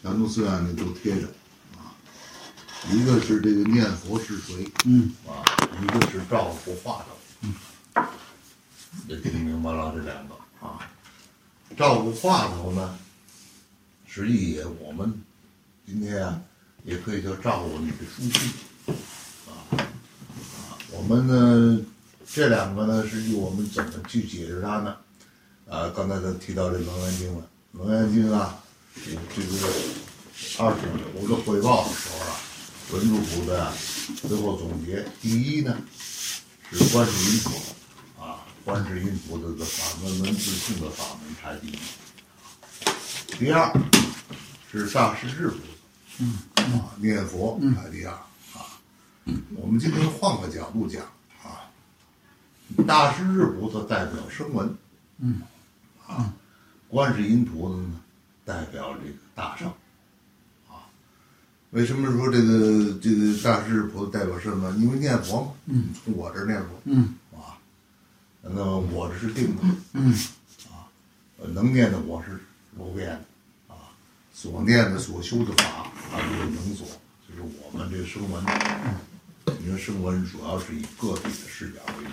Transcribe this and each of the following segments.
禅宗寺院里都贴着啊，一个是这个念佛是谁，一个是照佛化头，这听明白了这两个啊。照佛化头呢，实际也我们今天啊也可以叫照顾你的书信我们呢这两个呢实际我们怎么去解释它呢？刚才他提到这《楞严经》了，《楞严经》啊，这个25的汇报的时候啊，文殊菩萨最后总结，第一呢是观世音菩萨观世音菩萨的法门文自性的法门排第一，第二是大势至菩萨，念佛排第二我们今天换个角度讲大势至菩萨代表声闻，观世音菩萨呢代表这个大乘，为什么说这个大势至菩萨代表声闻？因为念佛嘛，从我这儿念佛，那么我这是定的，能念的我是不变的，所念的所修的法就是能所，就是我们这个声闻，因为声闻主要是以个体的视角为主。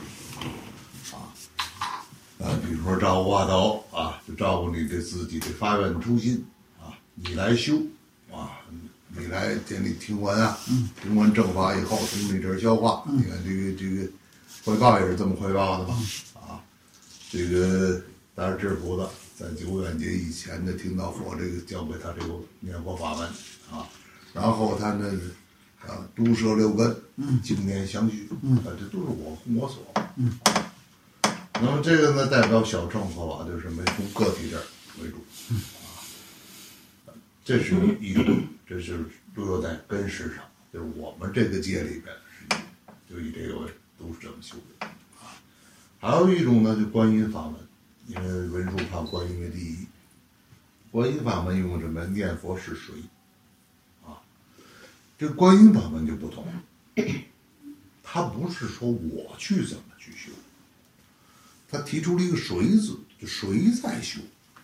比如说照顾化头就照顾你的自己的发愿初心你来修你来建立听闻听闻正法以后从你这儿消化，你看这个汇报也是这么汇报的嘛这个大势至菩萨在久远劫以前的听到佛这个教给他这个念佛法门然后他呢毒舌六根经年相续这都是我所那么这个呢代表小乘佛法，就是没从个体这儿为主这是一种，这是落在根识上，就是我们这个界里边就以这个为都是这么修的还有一种呢就观音法门，因为文殊怕观音为第一，观音法门用什么？念佛是谁这个观音法门就不同了，他不是说我去怎么去修，他提出了一个谁字，就谁在修，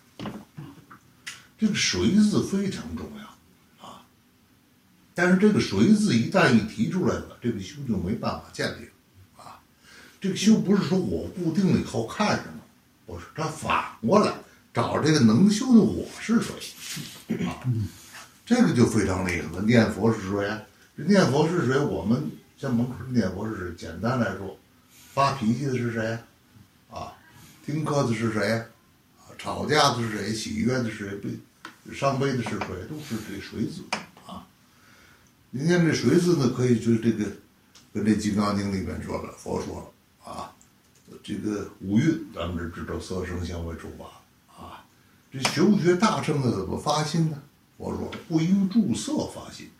这个谁字非常重要但是这个谁字一旦一提出来了，这个修就没办法建立这个修不是说我固定了以后看什么，不是，他反过来找这个能修的我是谁这个就非常厉害了。念佛是谁这念佛是谁？我们像门口念佛是谁？简单来说，发脾气的是谁听课的是谁吵架的是谁？喜悦的是谁？伤悲的是谁？都是这谁字您看这谁字呢，可以就这个跟这《金刚经》里面说了，佛说了这个五蕴咱们是知道色声香味触法这学不学大乘的怎么发心呢？佛说不应住色发心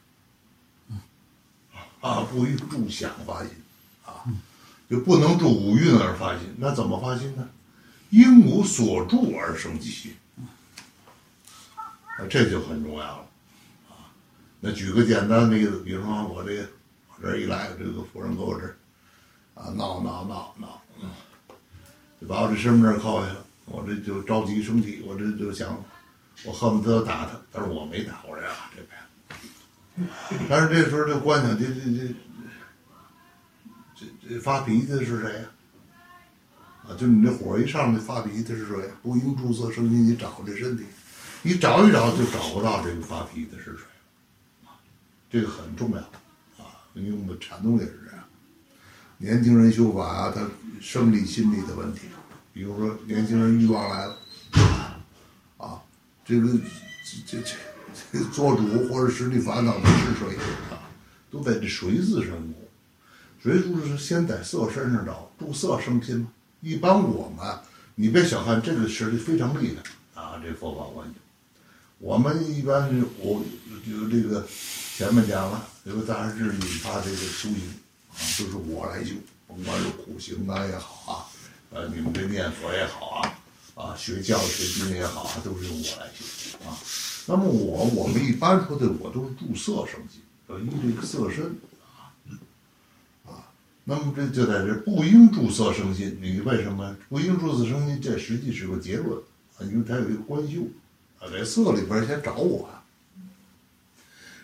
不应住想发心就不能住五蕴而发心。那怎么发心呢？应无所住而生其心这就很重要了那举个简单的例子，比如说我这一来，这个夫人给我这闹就把我这身份证扣下了，我这就着急生气，我这就想我恨不得打他，但是我没打，我这边但是这时候就观想这发脾气的是谁就你这火一上来发脾气的是谁？不应住色生心，你找这身体，你找一找就找不到这个发脾气的是谁这个很重要因为我们禅宗也是这样，年轻人修法他生理心理的问题，比如说年轻人欲望来了这个做主或者使你烦恼的是谁都在这谁字上过。谁住是先在色身上找，住色生心嘛。一般我们你别小看这个实力非常厉害这佛法观念。我们一般我就这个前面讲了，这个大势至引发这个修行都是我来修，甭管是苦行也好你们这念佛也好学教学经也好都是由我来修那么我们一般说的我都是住色生心，依这个色身那么这就在这不应住色生心，你为什么不应住色生心？这实际是个结论因为它有一个观修在色里边先找我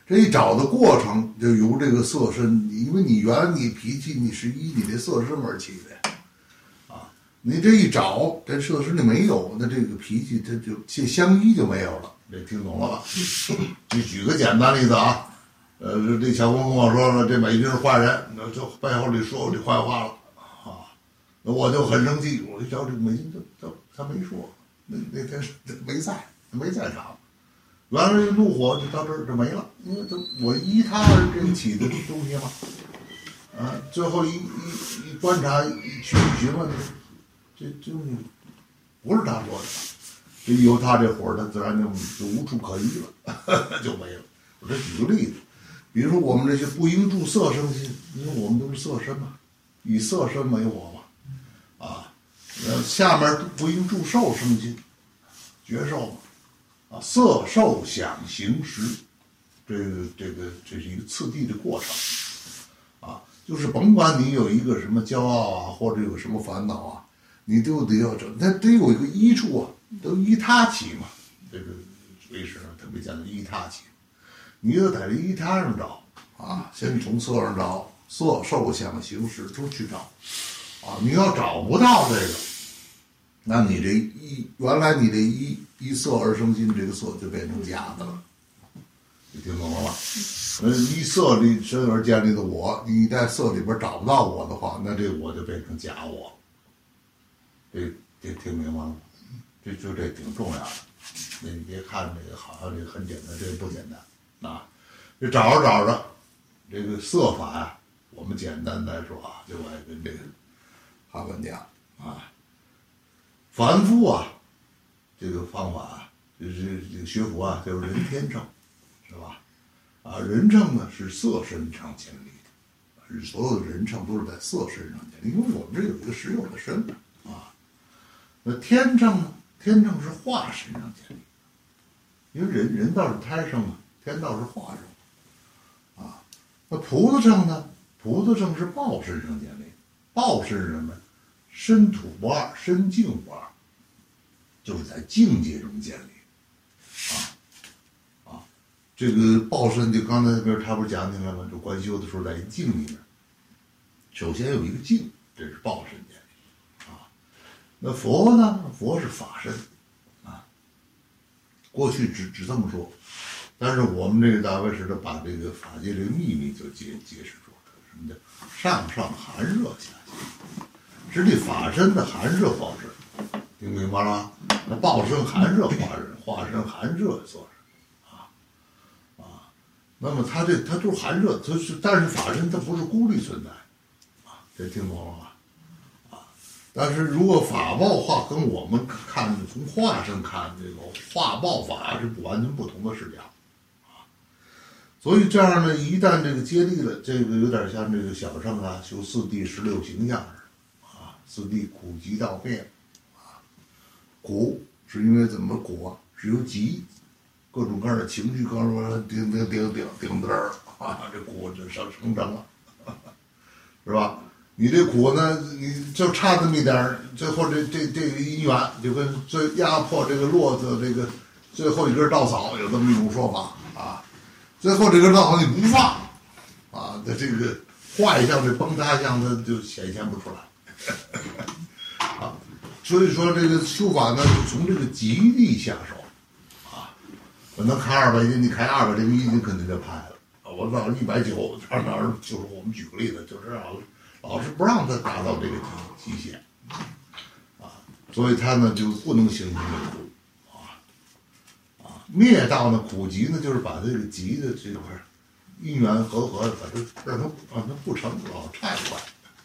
这一找的过程就由这个色身，因为你原来你脾气你是依你的色身而起的啊，你这一找这色身就没有，那这个脾气它就这相依就没有了。这听懂了吧？就举个简单例子啊，这小公跟我说了，这美军是坏人，那就背后里说我这坏话了啊，那我就很生气，我一瞧这美军他没说，那天没在场。原来这怒火就到这儿就没了，因为我依他而这起的东西嘛，啊，最后一观察一询问，这东西不是他说的，这有他这火，他自然就无处可依了，就没了。我这举个例子，比如说我们这些不应住色生心，因为我们都是色身嘛，以色身为我嘛，啊，下面不应住受生心，觉受嘛。啊，色受想行识，这是一个次第的过程，啊，就是甭管你有一个什么骄傲啊，或者有什么烦恼啊，你都得要找，它得有一个依处啊，都依他起嘛。这个为师特别讲究依他起，你就在这依他上找啊，先从色上找，色受想行识都去找，啊，你要找不到这个。那你这原来你这依色而生心，这个色就变成假的了，你听懂了吧？依色里身而建立的我，你在色里边找不到我的话，那这我就变成假我。这听明白了吗？这挺重要的。你别看这个好像这个很简单，这不简单啊！这找着，这个色法呀，我们简单来说啊，就爱跟这个哈文讲啊。凡夫啊，这个方法啊，就是这个学佛啊，就是人天乘，是吧？啊，人乘呢是色身上建立的，所有的人乘都是在色身上建立，因为我们这有一个实有的身啊。那天乘呢？天乘是化身上建立的，因为人道是胎生嘛，天道是化生啊。那菩萨乘呢？菩萨乘是报身上建立的，报身是什么？身土不二，身境不二，就是在境界中建立，这个报身就刚才那边他不是讲起来了吗？就观修的时候在境里面，首先有一个境，这是报身建立，啊，那佛呢？佛是法身，啊，过去只这么说，但是我们这个大慧师的把这个法界这个秘密就揭示出来了，什么叫上上寒热下下。实际法身的寒热报身，听明白了吗？那报身寒热化身寒热做身，那么它就是寒热，但是法身它不是孤立存在，啊，这听懂了吗？啊，但是如果法报化跟我们看从化身看这个化报法是完全不同的视角，啊，所以这样呢，一旦这个接力了，这个有点像这个小乘啊修四谛16形象。四谛苦集道灭，啊，苦是因为怎么苦啊？是由集，各种各样的情绪，各种各样的顶这儿啊，这苦就生成了，是吧？你这苦呢，你就差这么一点儿，最后这个因缘就跟最压迫这个骆驼这个最后一根稻草有这么一种说法啊，最后这根稻草你不放啊，它这个坏相这崩塌相它就显现不出来。啊，所以说这个修法呢，就从这个极力下手，啊，我能开200斤，你开200零1斤肯定就拍了，我到190，这哪儿就是我们举个例子，就是老是不让他达到这个极限，啊，所以他呢就不能形成这苦，灭道呢苦集呢就是把这个集的这块因缘和把它让它不成，老拆坏。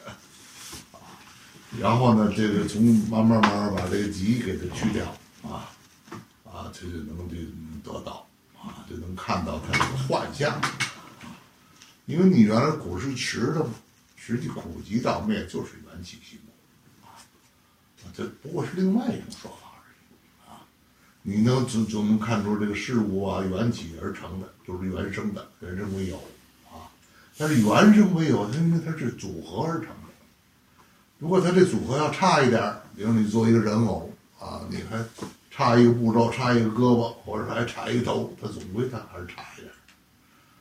然后呢，这个从慢慢把这个集给它去掉，这就能得到，就能看到它这个幻象，因为你原来苦是实的嘛，实际苦集道灭就是缘起性空，这不过是另外一种说法而已，你能就能看出这个事物啊缘起而成的，就是原生的，原生为有，但是原生为有，因为它是组合而成的。如果它这组合要差一点，比如你做一个人偶啊，你还差一个步骤，差一个胳膊，或者还差一个头，它总归它还是差一点，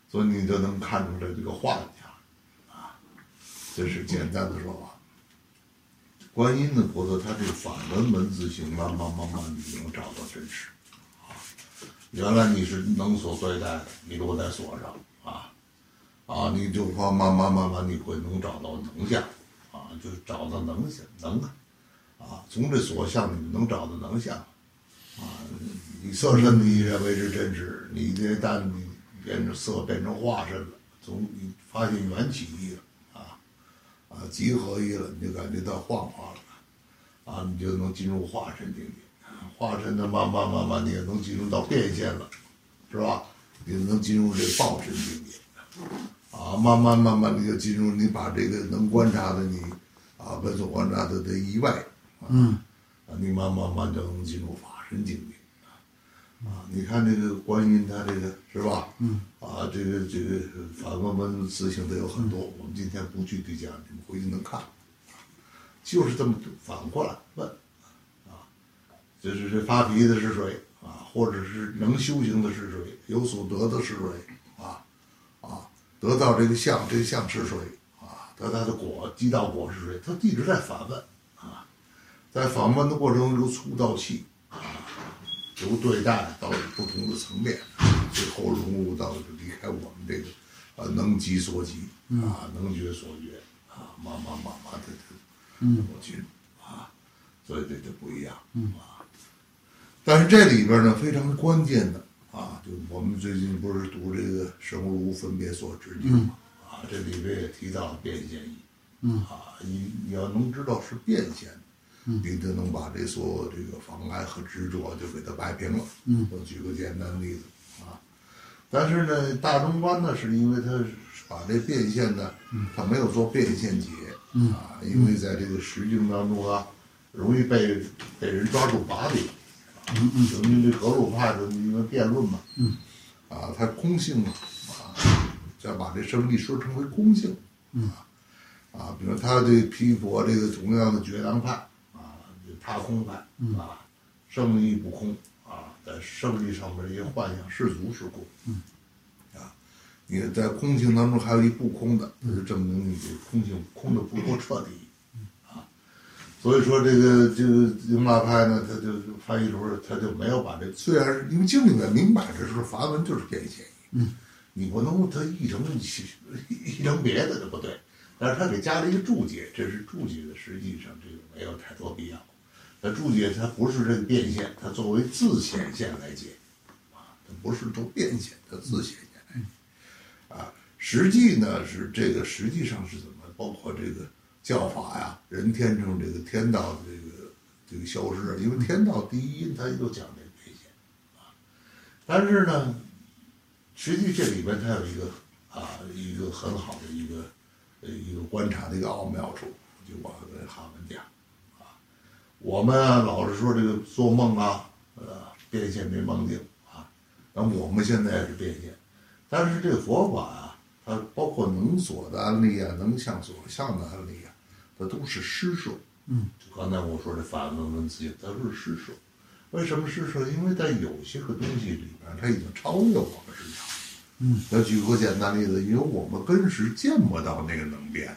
所以你就能看出来这个画家啊，这是简单的说法。观音的菩萨，他这个反文字性，慢慢你能找到真实啊。原来你是能所对待的，你落在所上你就慢慢你会能找到能相就是找到能从这所相你能找到能相你色身你认为是真实，你这但你变成色变成化身了，你发现缘起一了集合一了，你就感觉到幻化了你就能进入化身境界，化身的慢慢你也能进入到变现了，是吧？你能进入这报身境界慢慢你就进入，你把这个能观察的你本所观察的以外你慢慢就能进入法身境界你看这个观音，他这个是吧？这个反文字性的有很多，我们今天不具体讲，你们回去能看。就是这么反过来问就是这发脾的是谁或者是能修行的是谁，有所得的是谁得到这个相，这个相是谁得他的果，积到果是谁？他一直在反问在反问的过程中由粗到细由对待到不同的层面，最后融入到离开我们这个能及所及能觉所觉慢慢的我进入所以这就不一样但是这里边呢非常关键的就我们最近不是读这个生物分别所知境嘛这里边也提到了变现义你要能知道是变现的你就能把这所有这个妨碍和执着就给它摆平了我举个简单的例子但是呢大中观呢是因为他把这变现呢他没有做变现解因为在这个实境当中容易被人抓住把柄就因为这格鲁派的因为辩论嘛它空性嘛再把这胜利说成为空性比如他对批驳这个同样的觉当派他空派胜利不空在胜利上面这些幻想是足是空你在空性当中还有一不空的，那就证明你这空性空的不够彻底所以说这个英法派呢，他就翻译出来，他就没有把这虽然是因为经里面明摆着说梵文就是变现义你不能他译成别的就不对，但是他给加了一个注解，这是注解的，实际上这个没有太多必要。那注解它不是这个变现，它作为自显现来解它不是做变现，它自显现来实际呢是这个实际上是怎么包括这个教法呀，人天成这个天道的这个消失，因为天道第一因它就讲这个变现但是呢实际这里边它有一个很好的一个观察的一个奥妙处，就我跟哈文讲我们老是说这个做梦变现没梦境那我们现在是变现，但是这个佛法它包括能所的案例能向所向的案例它都是施设就刚才我说的法门文字它是施设。为什么施设？因为在有些个东西里边它已经超越我们市场要举个简单例子，因为我们根时见不到那个能变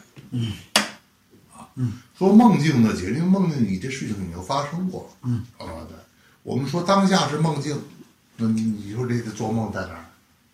说梦境的解，因为梦境你这事情已经发生过了对，我们说当下是梦境，那你说这个做梦在哪儿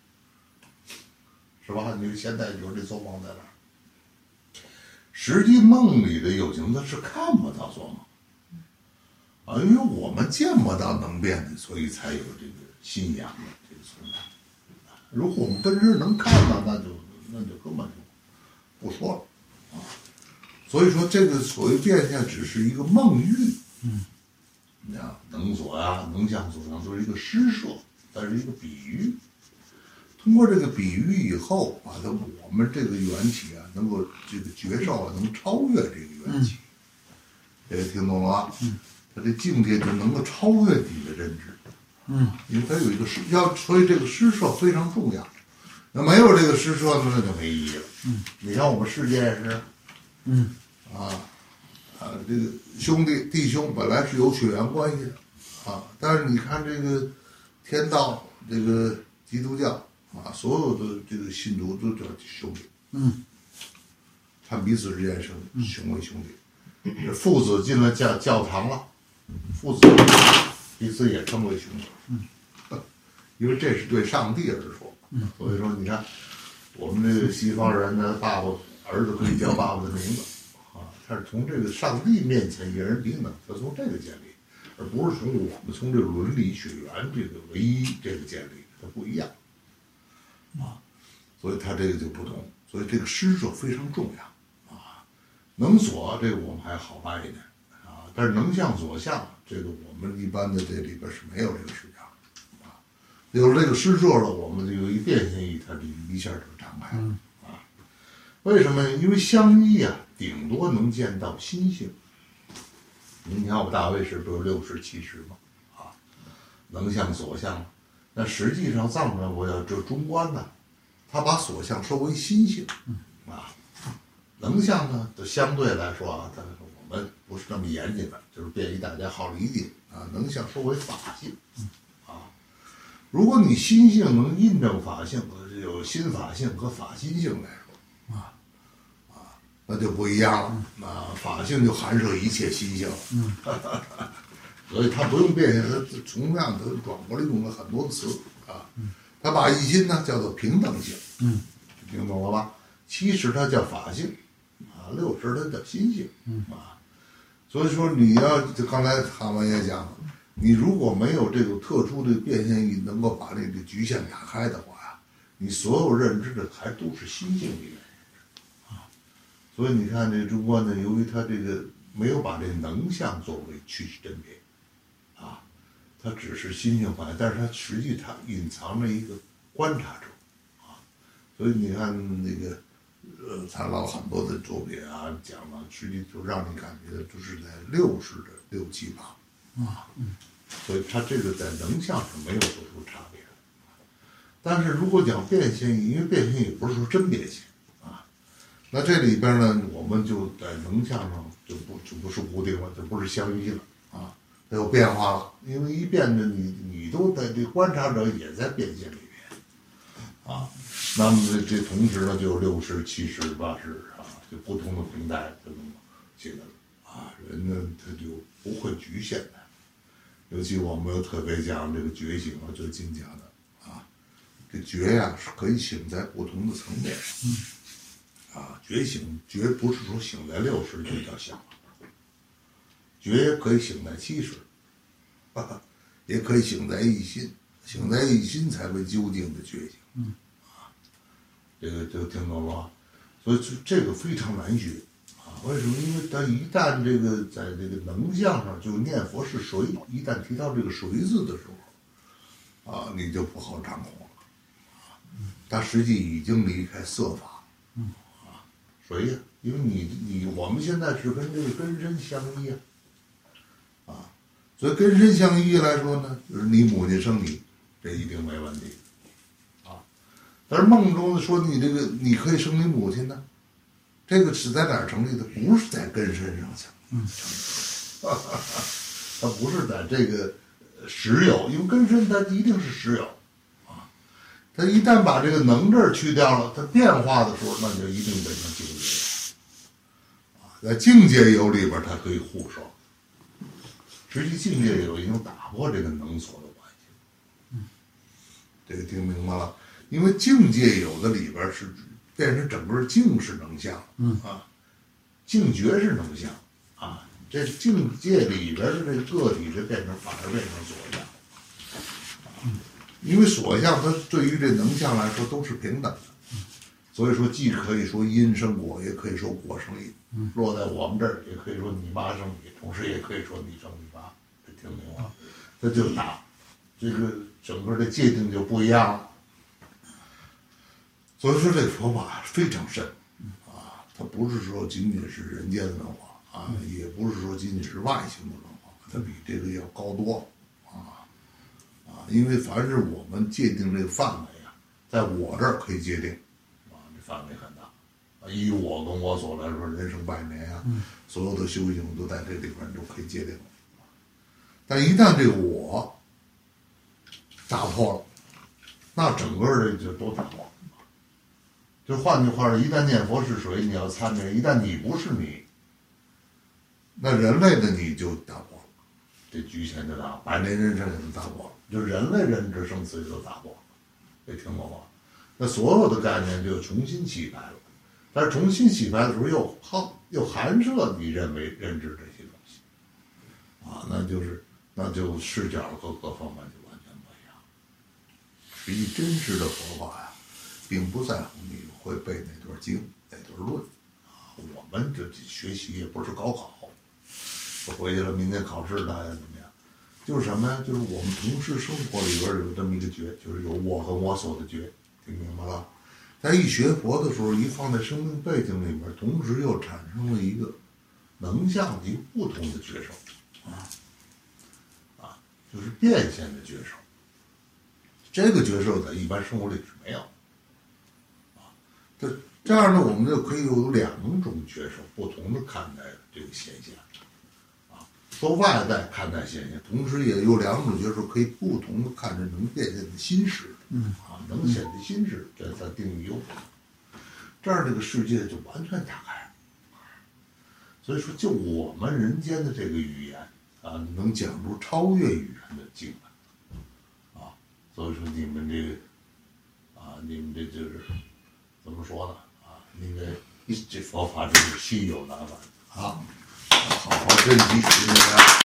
是吧？你现在你说这做梦在哪儿？实际梦里的有情他是看不到做梦因为我们见不到能变的，所以才有这个信仰的这个存在如果我们真是能看到，那就根本就不说了所以说这个所谓变现只是一个梦喻能所能向所向都是一个施设，它是一个比喻。通过这个比喻以后把我们这个缘起能够这个觉受能超越这个缘起这个听懂了它这境界就能够超越你的认知因为它有一个所以这个施设非常重要。那没有这个施设呢，那就没意义了你看我们世界也是这个弟兄本来是有血缘关系的但是你看这个天道这个基督教啊，所有的这个信徒都叫兄弟，他们彼此之间是兄为兄弟。这父子进了教堂了，父子彼此也称为兄弟，因为这是对上帝而说。所以说，你看我们这个西方人的爸爸儿子可以叫爸爸的名字啊，他是从这个上帝面前一人平等，他从这个建立，而不是从我们从这个伦理血缘这个唯一这个建立，它不一样啊，所以他这个就不同，所以这个施舍非常重要啊。能所这个我们还好办一点啊，但是能向所向这个我们一般的这里边是没有这个施加啊，有了这个施舍了，我们就有一变现意，它这一下就敞开了啊。为什么？因为相依啊，顶多能见到心性。你看我大卫是不是60、70嘛？啊，能向所向，那实际上藏传佛教这中观呢，他把所向收为心性啊。能向呢，就相对来说啊，我们不是那么严谨的，就是便于大家好理解啊。能向收为法性啊。如果你心性能印证法性，有心法性和法心性来说那就不一样了啊。法性就含摄一切心性了，所以他不用变现，他同样他转过来用了很多词啊。他把一心呢叫做平等性，听懂了吧？70它叫法性啊，60它叫心性啊。所以说你要刚才韩文也讲了，你如果没有这个特殊的变现意，能够把这个局限打开的话呀，你所有认知的还都是心性里面啊。所以你看这中观呢，由于它这个没有把这能相作为趋势甄别啊，它只是心性反应，但是它实际它隐藏着一个观察者啊。所以你看那个参老很多的作品啊讲了，实际就让你感觉都是在60的6、7、8啊，所以它这个在能相上没有做出差别。但是如果讲变现意，因为变现也不是说真变现啊，那这里边呢，我们就在能相上就不是固定了，就不是相依了啊，它有变化了。因为一变着你都在这观察者也在变现里面啊。那么这同时呢，就60、70、80啊，就不同的平台这种进来了啊，人呢他就不会局限的。尤其我们又特别讲这个觉醒啊，最近讲的啊，这觉呀是可以醒在不同的层面啊，觉醒觉不是说醒在60就叫醒了，觉也可以醒在70，也可以醒在一心，醒在一心才为究竟的觉醒。这个就听懂了吧？所以这个非常难学啊！为什么？因为它一旦这个在这个能相上就念佛是谁，一旦提到这个谁字的时候，啊，你就不好掌控了。它实际已经离开色法，啊，谁呀？因为我们现在是跟这个根身相依啊，所以根身相依来说呢，就是你母亲生你，这一定没问题。但是梦中说你这个你可以生你母亲呢，这个是在哪儿成立的？不是在根身上成立，它不是在这个实有，因为根身它一定是实有啊。它一旦把这个能这儿去掉了，它变化的时候，那就一定变成境界啊。在境界有里边，它可以互受，实际境界有已经打破这个能所的关系。这个听明白了？因为境界有的里边是变成整个境是能相，啊，境觉是能相，啊，这境界里边的这个个体就变成反而变成所相，因为所相它对于这能相来说都是平等的，所以说既可以说因生果，也可以说果生因，落在我们这儿也可以说你妈生你，同时也可以说你生你妈，这听明白吗？这就打这个整个的界定就不一样了。所以说这个佛法非常深啊，它不是说仅仅是人间的文化啊，也不是说仅仅是外星的文化，它比这个要高多啊，因为凡是我们界定这个范围啊，在我这儿可以界定啊，这范围很大啊，以我跟我所来说，人生100年啊，所有的修行都在这里边都可以界定，但一旦这个我打破了， 那整个的就都打光。就换句话说，一旦念佛是水，你要参着；一旦你不是你，那人类的你就打破了，这局限就打，百年人生也就打破了，就人类认知生死也都打破了，这听懂吗？那所有的概念就重新洗牌了，但是重新洗牌的时候又含摄你认知这些东西，啊，那就视角和各方面就完全不一样。实际真实的佛法呀，并不在乎你会背哪段经哪段论，啊，我们这学习也不是高考，我回去了明天考试大家怎么样？就是什么呀？就是我们同时生活里边有这么一个觉，就是有我和我所的觉，听明白了？在一学佛的时候，一放在生命背景里面，同时又产生了一个能量的一个不同的觉受，就是变现的觉受。这个觉受在一般生活里是没有，这样呢，我们就可以有两种觉受，不同的看待这个现象，从外在看待现象，同时也有两种觉受可以不同的看着能变现的心识，能显的心识，这才定义有不同。这样这个世界就完全打开了。所以说，就我们人间的这个语言啊，能讲出超越语言的经来，所以说你们这个你们这就是怎么说呢？应该这佛法真是稀有难闻啊，好好珍惜。